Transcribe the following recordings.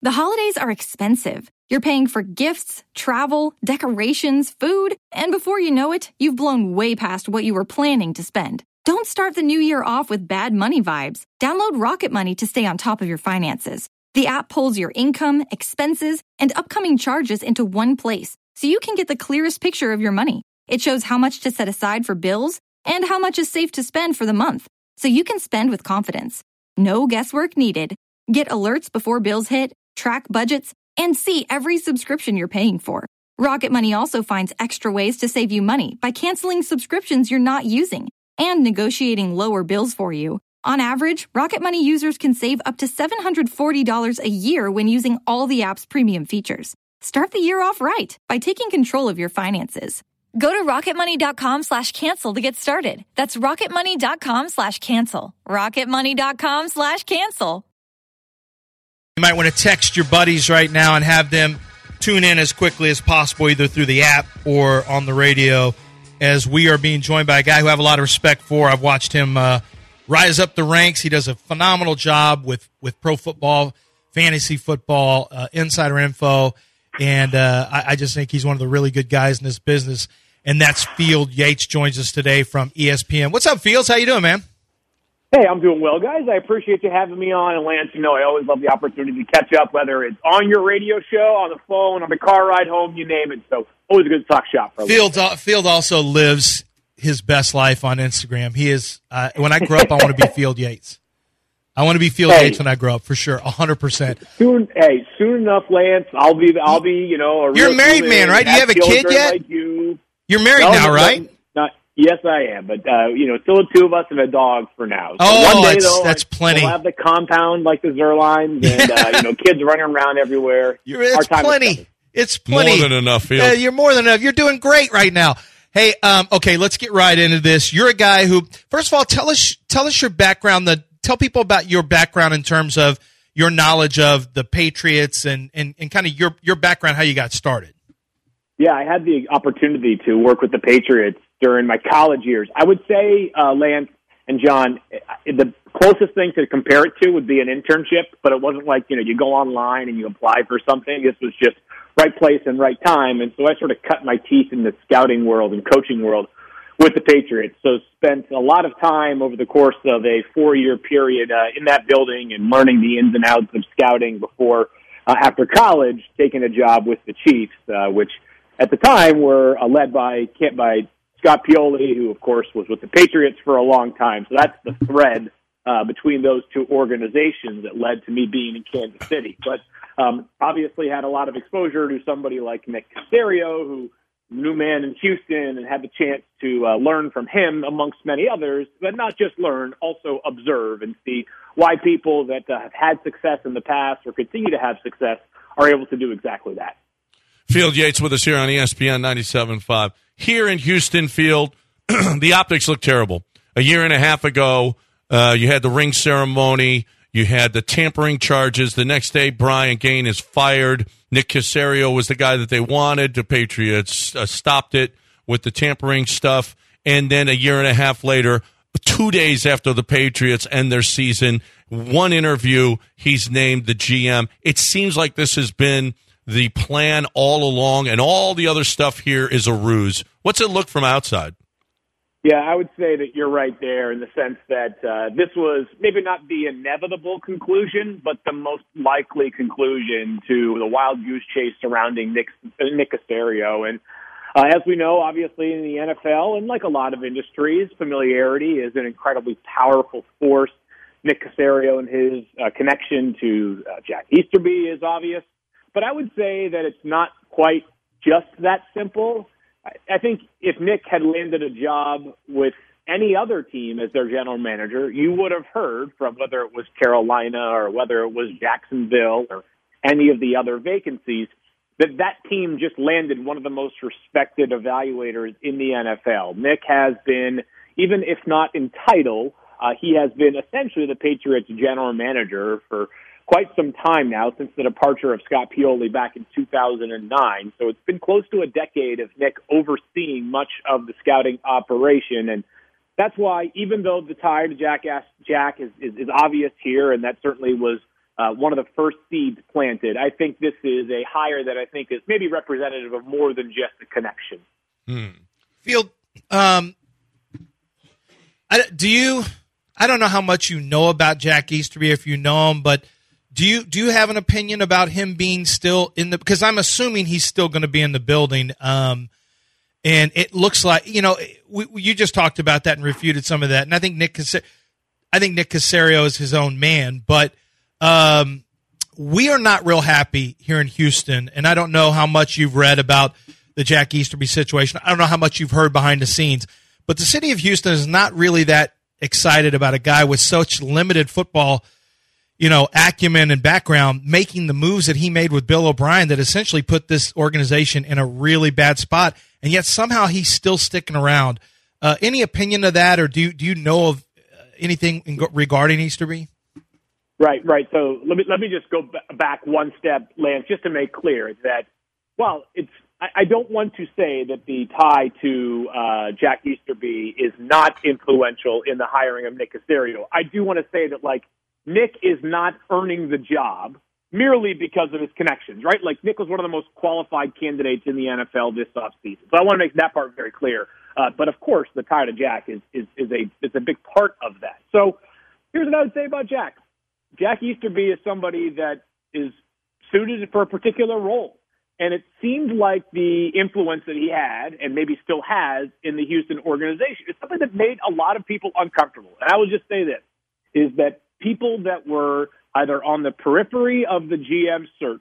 The holidays are expensive. You're paying for gifts, travel, decorations, food, and before you know it, you've blown way past what you were planning to spend. Don't start the new year off with bad money vibes. Download Rocket Money to stay on top of your finances. The app pulls your income, expenses, and upcoming charges into one place, so you can get the clearest picture of your money. It shows how much to set aside for bills and how much is safe to spend for the month, so you can spend with confidence. No guesswork needed. Get alerts before bills hit, track budgets, and see every subscription you're paying for. Rocket Money also finds extra ways to save you money by canceling subscriptions you're not using and negotiating lower bills for you. On average, Rocket Money users can save up to $740 a year when using all the app's premium features. Start the year off right by taking control of your finances. Go to rocketmoney.com/cancel to get started. That's rocketmoney.com/cancel. rocketmoney.com/cancel. You might want to text your buddies right now and have them tune in as quickly as possible, either through the app or on the radio, as we are being joined by a guy who I have a lot of respect for. I've watched him rise up the ranks. He does a phenomenal job with pro football, fantasy football, insider info, and I just think he's one of the really good guys in this business, and that's Field Yates. Joins us today from ESPN. What's up, Fields? How you doing, man? Hey, I'm doing well, guys. I appreciate you having me on. And, Lance, I always love the opportunity to catch up, whether it's on your radio show, on the phone, on the car ride home, you name it. So always a good talk shop. For Field also lives his best life on Instagram. He is, when I grow up, I want to be Field Yates. I want to be Field Yates when I grow up, for sure, 100%. Soon enough, Lance, I'll be, a You're a married man, right? Do you have a kid yet? Like you. You're married now, right? Yes, I am, but still the two of us and a dog for now. So one day, that's plenty. We'll have the compound like the Zerlines, and kids running around everywhere. It's plenty. It's plenty. More than enough, Field. You're more than enough. You're doing great right now. Hey, okay, let's get right into this. You're a guy who, first of all, tell us your background. Tell people about your background in terms of your knowledge of the Patriots and kind of your background, how you got started. Yeah, I had the opportunity to work with the Patriots during my college years. I would say, Lance and John, the closest thing to compare it to would be an internship, but it wasn't like, you go online and you apply for something. This was just right place and right time. And so I sort of cut my teeth in the scouting world and coaching world with the Patriots. So spent a lot of time over the course of a 4-year period in that building and learning the ins and outs of scouting before, after college, taking a job with the Chiefs, which at the time were led by Scott Pioli, who, of course, was with the Patriots for a long time. So that's the thread between those two organizations that led to me being in Kansas City. But obviously had a lot of exposure to somebody like Nick Caserio, who new man in Houston, and had the chance to learn from him, amongst many others, but not just learn, also observe and see why people that have had success in the past or continue to have success are able to do exactly that. Field Yates with us here on ESPN 97.5. Here in Houston, Field, the optics look terrible. A year and a half ago, you had the ring ceremony. You had the tampering charges. The next day, Brian Gaine is fired. Nick Caserio was the guy that they wanted. The Patriots stopped it with the tampering stuff. And then a year and a half later, 2 days after the Patriots end their season, one interview, he's named the GM. It seems like this has been the plan all along, and all the other stuff here is a ruse. What's it look from outside? Yeah, I would say that you're right there in the sense that this was maybe not the inevitable conclusion, but the most likely conclusion to the wild goose chase surrounding Nick Caserio. And as we know, obviously in the NFL, and like a lot of industries, familiarity is an incredibly powerful force. Nick Caserio and his connection to Jack Easterby is obvious. But I would say that it's not quite just that simple. I think if Nick had landed a job with any other team as their general manager, you would have heard from whether it was Carolina or whether it was Jacksonville or any of the other vacancies, that team just landed one of the most respected evaluators in the NFL. Nick has been, even if not in title, he has been essentially the Patriots general manager for quite some time now, since the departure of Scott Pioli back in 2009. So it's been close to a decade of Nick overseeing much of the scouting operation. And that's why, even though the tie to Jack is obvious here, and that certainly was one of the first seeds planted. I think this is a hire that I think is maybe representative of more than just a connection. Field, I don't know how much you know about Jack Easterby, if you know him, but do you have an opinion about him being still in the, because I'm assuming he's still going to be in the building. And it looks like, you just talked about that and refuted some of that. And I think Nick Caserio is his own man, but we are not real happy here in Houston. And I don't know how much you've read about the Jack Easterby situation. I don't know how much you've heard behind the scenes, but the city of Houston is not really that excited about a guy with such limited football, acumen and background making the moves that he made with Bill O'Brien that essentially put this organization in a really bad spot. And yet somehow he's still sticking around. Any opinion of that, or do you know of anything regarding Easterby? Right. So let me just go back one step, Lance, just to make clear that, I don't want to say that the tie to Jack Easterby is not influential in the hiring of Nick Caserio. I do want to say that, Nick is not earning the job merely because of his connections, right? Nick was one of the most qualified candidates in the NFL this offseason. So I want to make that part very clear. But of course, the tie to Jack is a big part of that. So here's what I would say about Jack. Jack Easterby is somebody that is suited for a particular role. And it seemed like the influence that he had, and maybe still has, in the Houston organization is something that made a lot of people uncomfortable. And I will just say this, is that people that were either on the periphery of the GM search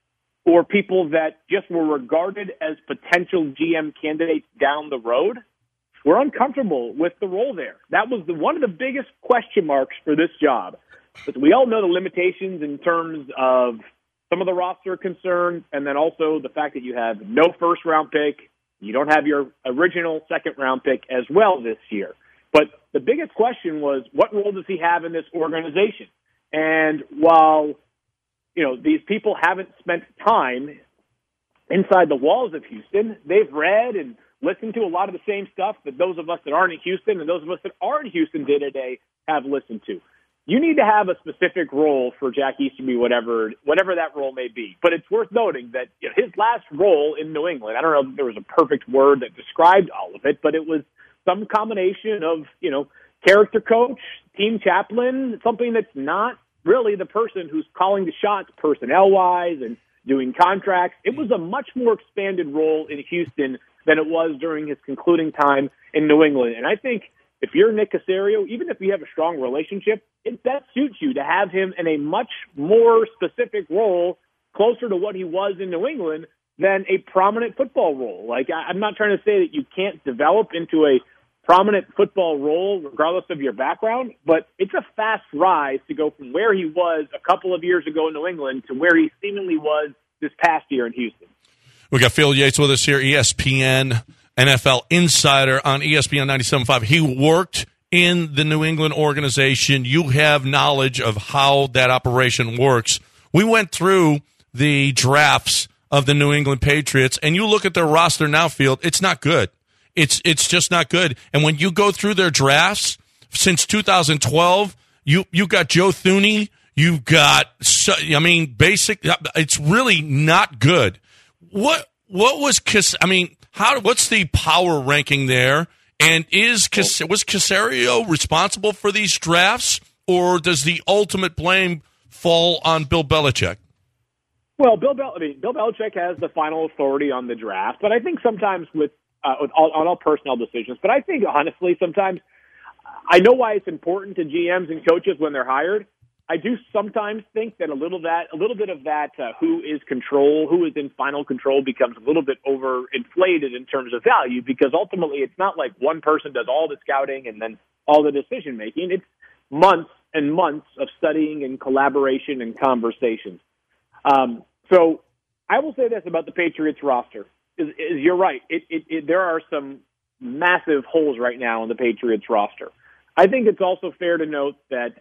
or people that just were regarded as potential GM candidates down the road were uncomfortable with the role there. That was one of the biggest question marks for this job. But we all know the limitations in terms of some of the roster concerns, and then also the fact that you have no first-round pick, you don't have your original second-round pick as well this year. But the biggest question was, what role does he have in this organization? And while, these people haven't spent time inside the walls of Houston, they've read and listened to a lot of the same stuff that those of us that aren't in Houston and those of us that are in Houston day-to-day have listened to. You need to have a specific role for Jack Easterby, whatever that role may be. But it's worth noting that his last role in New England, I don't know if there was a perfect word that described all of it, but it was some combination of, character coach, team chaplain, something that's not really the person who's calling the shots personnel-wise and doing contracts. It was a much more expanded role in Houston than it was during his concluding time in New England. And I think if you're Nick Caserio, even if you have a strong relationship, it best suits you to have him in a much more specific role closer to what he was in New England than a prominent football role. I'm not trying to say that you can't develop into a prominent football role regardless of your background, but it's a fast rise to go from where he was a couple of years ago in New England to where he seemingly was this past year in Houston. We got Phil Yates with us here, ESPN NFL insider on ESPN 97.5. He worked in the New England organization. You have knowledge of how that operation works. We went through the drafts of the New England Patriots, and you look at their roster now, Field, it's not good. It's just not good. And when you go through their drafts since 2012, you got Joe Thuney, you've got, it's really not good. What's the power ranking there? And was Caserio responsible for these drafts, or does the ultimate blame fall on Bill Belichick? Well, Bill Belichick has the final authority on the draft, but I think sometimes on all personnel decisions. But I think honestly, sometimes I know why it's important to GMs and coaches when they're hired. I do sometimes think that a little bit of that who is in final control becomes a little bit overinflated in terms of value, because ultimately it's not like one person does all the scouting and then all the decision making. It's months and months of studying and collaboration and conversations. So I will say this about the Patriots roster: is you're right. There are some massive holes right now in the Patriots roster. I think it's also fair to note that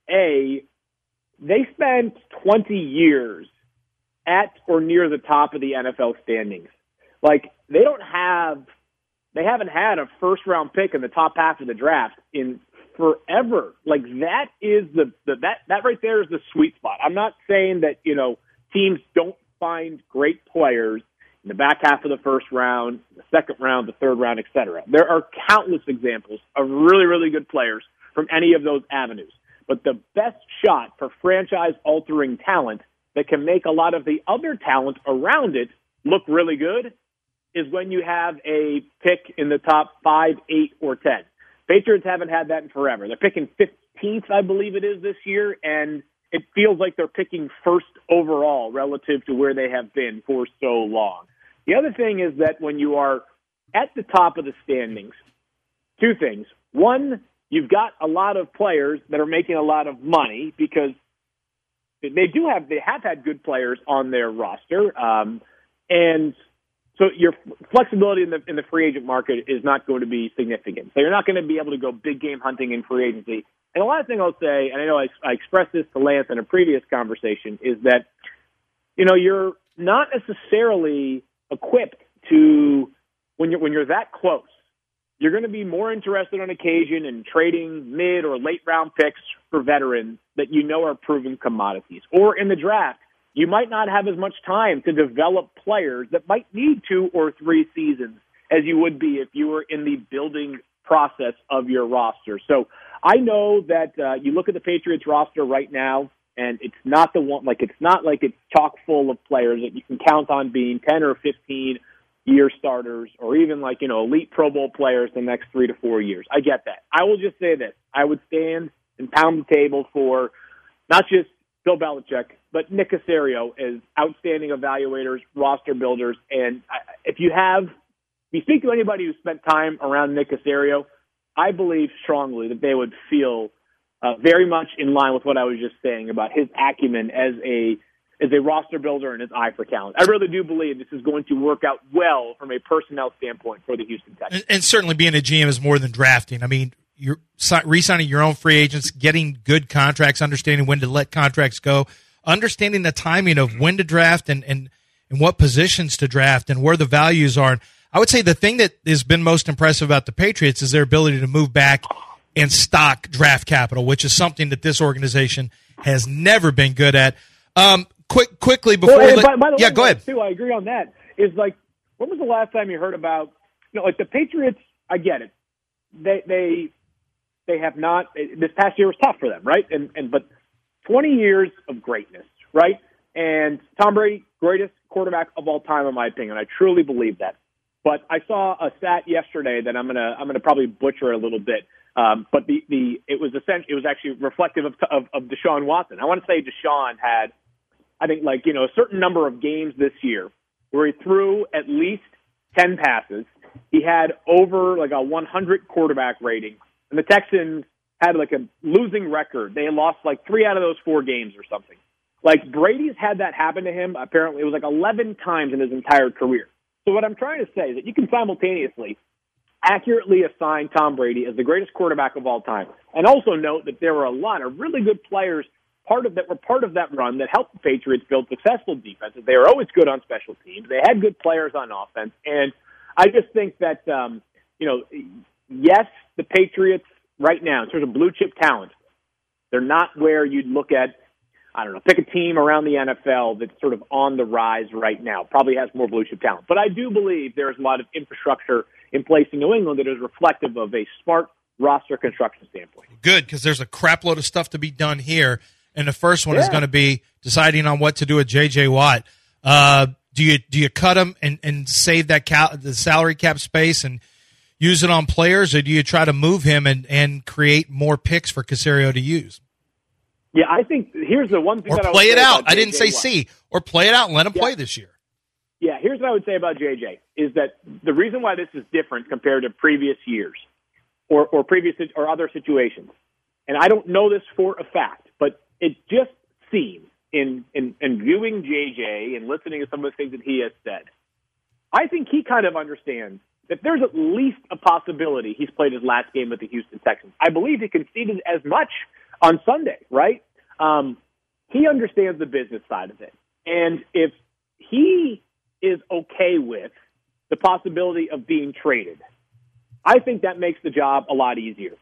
they spent 20 years at or near the top of the NFL standings. They haven't had a first round pick in the top half of the draft in forever. Like that is that right there is the sweet spot. I'm not saying that, teams don't find great players in the back half of the first round, the second round, the third round, etc. There are countless examples of really, really good players from any of those avenues. But the best shot for franchise-altering talent that can make a lot of the other talent around it look really good is when you have a pick in the top 5, 8, or 10. Patriots haven't had that in forever. They're picking 15th, I believe it is, this year, and it feels like they're picking first overall relative to where they have been for so long. The other thing is that when you are at the top of the standings, two things. One, you've got a lot of players that are making a lot of money because they have had good players on their roster, and so your flexibility in the free agent market is not going to be significant. So you're not going to be able to go big game hunting in free agency. And the last thing I'll say, and I know I expressed this to Lance in a previous conversation, is that you're not necessarily equipped to when you're that close. You're going to be more interested on occasion in trading mid or late round picks for veterans that are proven commodities. Or in the draft, you might not have as much time to develop players that might need 2 or 3 seasons as you would be if you were in the building process of your roster. So I know that you look at the Patriots roster right now, and it's not it's not like it's chock full of players that you can count on being 10 or 15 year starters or even elite Pro Bowl players the next 3 to 4 years. I get that. I will just say this. I would stand and pound the table for not just Bill Belichick, but Nick Caserio as outstanding evaluators, roster builders. And if you speak to anybody who spent time around Nick Caserio, I believe strongly that they would feel very much in line with what I was just saying about his acumen as a roster builder and his eye for talent. I really do believe this is going to work out well from a personnel standpoint for the Houston Texans. And certainly being a GM is more than drafting. I mean, you're re-signing your own free agents, getting good contracts, understanding when to let contracts go, understanding the timing of when to draft and what positions to draft and where the values are. And I would say the thing that has been most impressive about the Patriots is their ability to move back and stock draft capital, which is something that this organization has never been good at. Quickly before, by the way, go ahead. Too, I agree on that. Is when was the last time you heard about the Patriots? I get it. They have not. This past year was tough for them, right? But 20 years of greatness, right? And Tom Brady, greatest quarterback of all time, in my opinion. I truly believe that. But I saw a stat yesterday that I'm gonna probably butcher a little bit. But it was actually reflective of Deshaun Watson. I want to say Deshaun had, I think, a certain number of games this year where he threw at least 10 passes. He had over a 100 quarterback rating, and the Texans had a losing record. They lost 3 out of those 4 games or something. Brady's had that happen to him. Apparently, it was 11 times in his entire career. So what I'm trying to say is that you can simultaneously accurately assign Tom Brady as the greatest quarterback of all time, and also note that there were a lot of really good players that were part of that run that helped the Patriots build successful defenses. They were always good on special teams. They had good players on offense, and I just think that yes, the Patriots right now in terms of blue chip talent, they're not where you'd look at. I don't know, pick a team around the NFL that's sort of on the rise right now. Probably has more blue chip talent. But I do believe there's a lot of infrastructure in place in New England that is reflective of a smart roster construction standpoint. Good, because there's a crap load of stuff to be done here. And the first one is going to be deciding on what to do with J.J. Watt. Do you cut him and save the salary cap space and use it on players, or do you try to move him and create more picks for Caserio to use? Yeah, I think here's the one thing that I would say. Or play it out. I didn't say C. Or play it out and let him play this year. Yeah, here's what I would say about JJ is that the reason why this is different compared to previous years or previous or other situations, and I don't know this for a fact, but it just seems in viewing JJ and listening to some of the things that he has said, I think he kind of understands that there's at least a possibility he's played his last game with the Houston Texans. I believe he conceded as much on Sunday, right? He understands the business side of it. And if he is okay with the possibility of being traded, I think that makes the job a lot easier.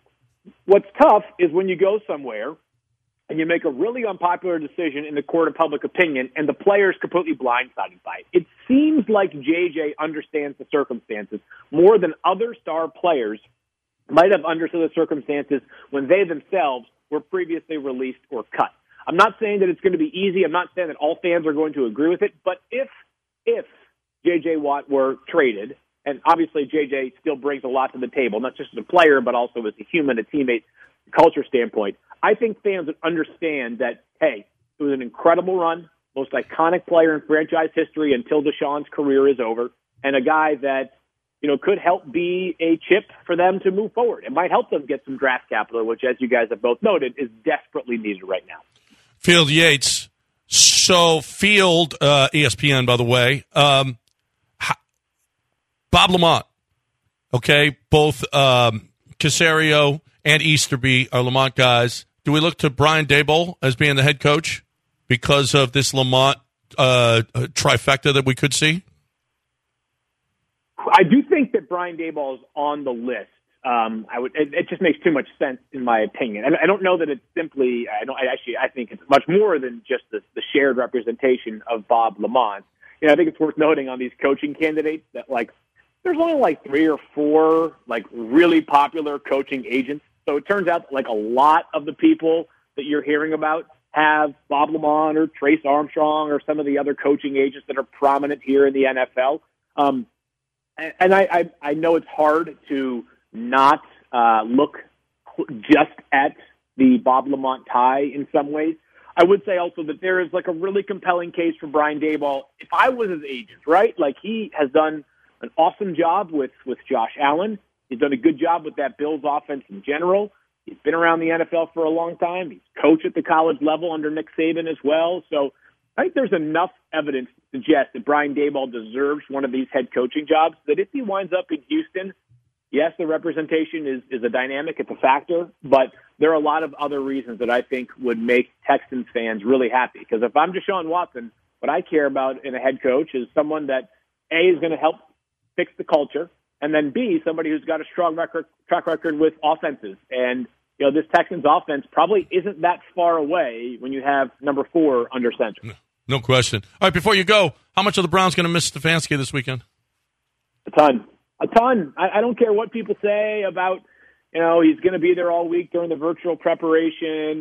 what's tough is when you go somewhere and you make a really unpopular decision in the court of public opinion, and the player is completely blindsided by it. It seems like JJ understands the circumstances more than other star players might have understood the circumstances when they themselves were previously released or cut. I'm not saying that it's going to be easy. I'm not saying that all fans are going to agree with it. But if J.J. Watt were traded, and obviously J.J. still brings a lot to the table, not just as a player, but also as a human, a teammate, culture standpoint, I think fans would understand that, hey, it was an incredible run, most iconic player in franchise history until Deshaun's career is over, and a guy that, you know, could help be a chip for them to move forward. It might help them get some draft capital, which, as you guys have both noted, is desperately needed right now. Field Yates. So Field, ESPN, by the way, Bob Lamont, okay, both Caserio and Easterby are Lamont guys. Do we look to Brian Daboll as being the head coach because of this Lamont trifecta that we could see? I do think that Brian Daboll is on the list. It just makes too much sense in my opinion. I don't know that it's simply. I think it's much more than just the shared representation of Bob Lamont. You know, I think it's worth noting on these coaching candidates that there's only 3 or 4 really popular coaching agents. So it turns out that a lot of the people that you're hearing about have Bob Lamont or Trace Armstrong or some of the other coaching agents that are prominent here in the NFL. And I know it's hard to not look just at the Bob Lamont tie in some ways. I would say also that there is a really compelling case for Brian Daboll. If I was his agent, right? He has done an awesome job with Josh Allen. He's done a good job with that Bills offense in general. He's been around the NFL for a long time. He's coached at the college level under Nick Saban as well. So I think there's enough evidence to suggest that Brian Daboll deserves one of these head coaching jobs, that if he winds up in Houston, yes, the representation is a dynamic, it's a factor, but there are a lot of other reasons that I think would make Texans fans really happy. Because if I'm Deshaun Watson, what I care about in a head coach is someone that, A, is going to help fix the culture, and then B, somebody who's got a strong track record with offenses. And, you know, this Texans offense probably isn't that far away when you have number 4 under center. No question. All right, before you go, how much are the Browns going to miss Stefanski this weekend? A ton. I don't care what people say about, you know, he's going to be there all week during the virtual preparation.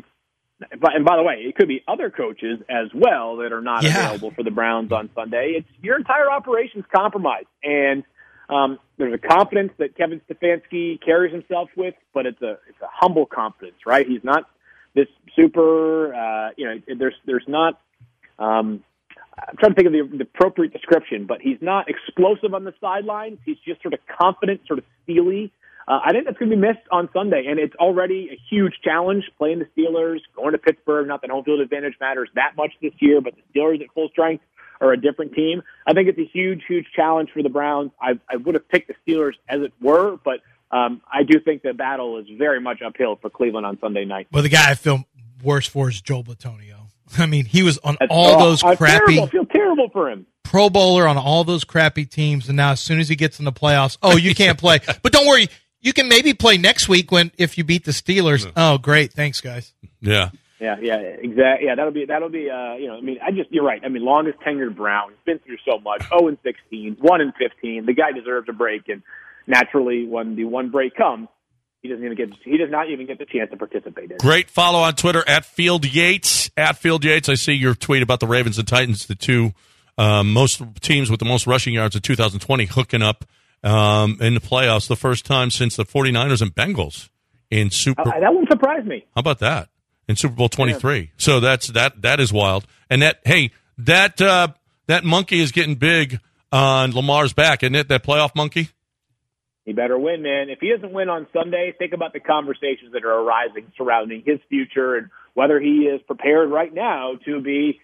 And by the way, it could be other coaches as well that are not available for the Browns on Sunday. Your entire operation's compromised. And there's a confidence that Kevin Stefanski carries himself with, but it's a humble confidence, right? He's not this super, there's not, I'm trying to think of the appropriate description, but he's not explosive on the sidelines. He's just sort of confident, sort of steely. I think that's going to be missed on Sunday, and it's already a huge challenge playing the Steelers, going to Pittsburgh. Not that home field advantage matters that much this year, but the Steelers at full strength are a different team. I think it's a huge, huge challenge for the Browns. I would have picked the Steelers as it were, but I do think the battle is very much uphill for Cleveland on Sunday night. Well, the guy I feel worse for is Joel Bitonio. I mean, he was on those crappy. I feel terrible for him. Pro Bowler on all those crappy teams, and now as soon as he gets in the playoffs, you can't play. But don't worry, you can maybe play next week if you beat the Steelers. Oh, great, thanks, guys. Yeah, exactly. Yeah, that'll be. You're right. I mean, longest tenured Brown. He's been through so much. 0-16, 1-15. The guy deserves a break, and naturally, when the one break comes, he does not even get the chance to participate in it. Great follow on Twitter at Field Yates. At Field Yates, I see your tweet about the Ravens and Titans, the two most teams with the most rushing yards of 2020 hooking up in the playoffs, the first time since the 49ers and Bengals in Super. That wouldn't surprise me. How about that in Super Bowl 23? Yeah. So that is wild. And that monkey is getting big on Lamar's back, isn't it? That playoff monkey. He better win, man. If he doesn't win on Sunday, think about the conversations that are arising surrounding his future and whether he is prepared right now to be,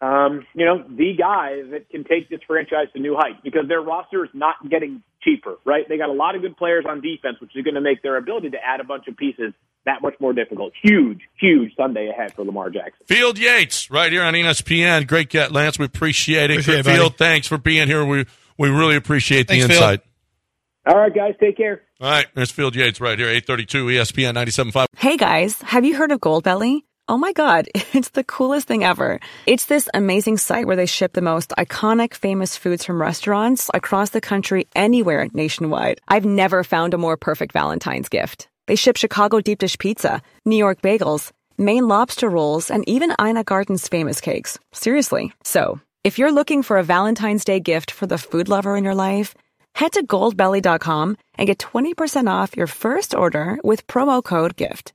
the guy that can take this franchise to new heights, because their roster is not getting cheaper, right? They got a lot of good players on defense, which is going to make their ability to add a bunch of pieces that much more difficult. Huge, huge Sunday ahead for Lamar Jackson. Field Yates, right here on ESPN. Great get, Lance. We appreciate it. Field, thanks for being here. We really appreciate the insight. Field. All right, guys, take care. All right, there's Field Yates right here, 832 ESPN 97.5. Hey guys, have you heard of Goldbelly? Oh my God, it's the coolest thing ever. It's this amazing site where they ship the most iconic, famous foods from restaurants across the country, anywhere nationwide. I've never found a more perfect Valentine's gift. They ship Chicago deep dish pizza, New York bagels, Maine lobster rolls, and even Ina Garten's famous cakes. Seriously. So, if you're looking for a Valentine's Day gift for the food lover in your life, head to goldbelly.com and get 20% off your first order with promo code GIFT.